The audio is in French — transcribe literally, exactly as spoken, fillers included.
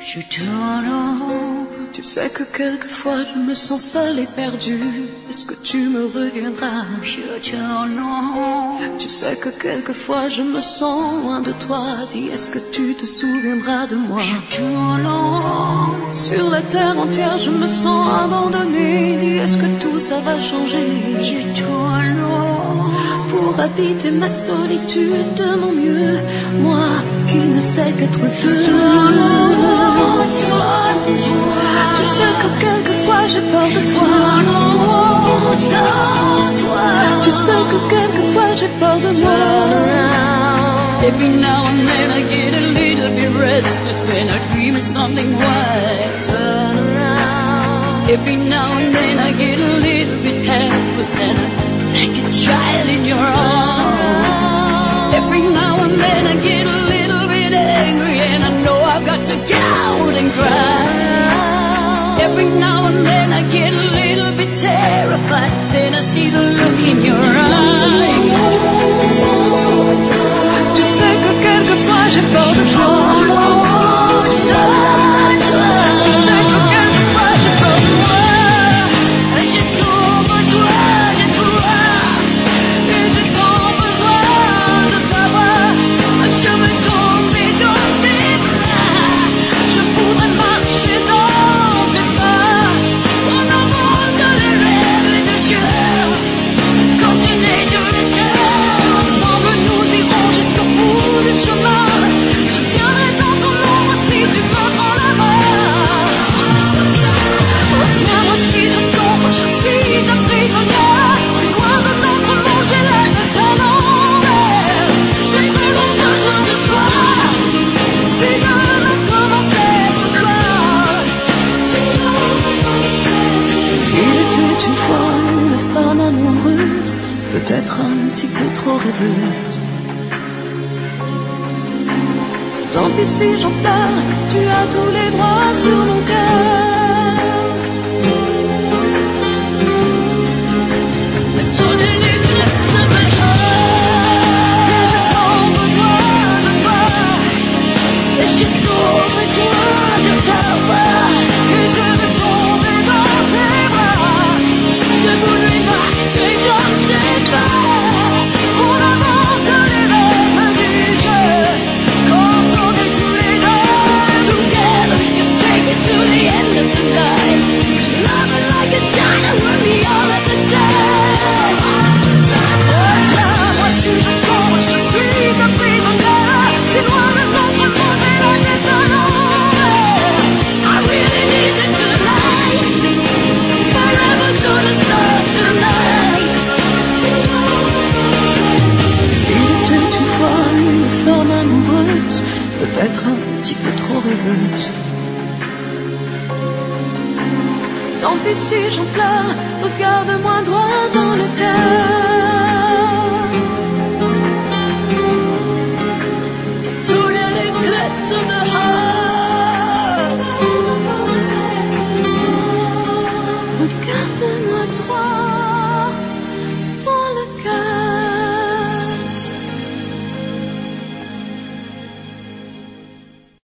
Je t'adore. Tu sais que quelquefois je me sens seule et perdue. Est-ce que tu me reviendras? Je t'adore. Tu sais que quelquefois je me sens loin de toi. Dis, est-ce que tu te souviendras de moi? Je t'adore. Sur la terre entière je me sens abandonnée. Dis, est-ce que tout ça va changer? Je t'adore. Pour habiter ma solitude de mon mieux, moi qui ne sais qu'être deux. Tu sais que quelquefois j'ai peur de toi. Tu sais que quelquefois j'ai peur de moi. Every now and then I get a little bit restless when I dream of something white. Turn around. Every now and then I get a little bit helpless and I'm like a child in your arms. Every now and then I get a little bit angry and I know I've got to get out and cry. Every now and then I get a little bit terrified, then I see the look in your eyes. Tu sais que quelquefois j'ai peur de toi. Tu sais que quelquefois j'ai peur de moi. J'ai trop besoin de toi. Et j'ai trop besoin de t'avoir. Je veux tomber dans tes bras. Je voudrais marcher dans tes pas. En avant de les rêves et de jeux. Continuer sur le terre. Ensemble nous irons jusqu'au bout du chemin. Je tiendrai dans ton ombre si tu me prends la main. Retiens-moi si je sombre, je suis ta prisonnière. C'est loin de notre monde, j'ai la tête à l'envers. J'ai vraiment besoin de toi. C'est l'heure de commencer ce soir. C'est l'heure de commencer ce soir. Il était une fois une femme amoureuse, peut-être un petit peu trop rêveuse. Tant pis si j'en pleure, tu as tous les droits sur mon cœur. Tous les luttes se Et j'ai tant besoin de toi. Et j'ai trop besoin de t'avoir. Et je veux tomber dans tes bras. Je voudrais marcher dans tes bras. On invente les rêves du jeu. Quand on est tous les deux. Together we can take it to the end of the night. Love it like a shiner when we all at the day. Retiens-moi si je sombre, je suis ta prisonnière. C'est loin de notre monde, j'ai la tête à l'envers. I really need you tonight. Forever's gonna start tonight. Il était une fois une femme amoureuse, peut-être un petit peu trop rêveuse. Tant pis si j'en pleure, regarde-moi droit dans le cœur.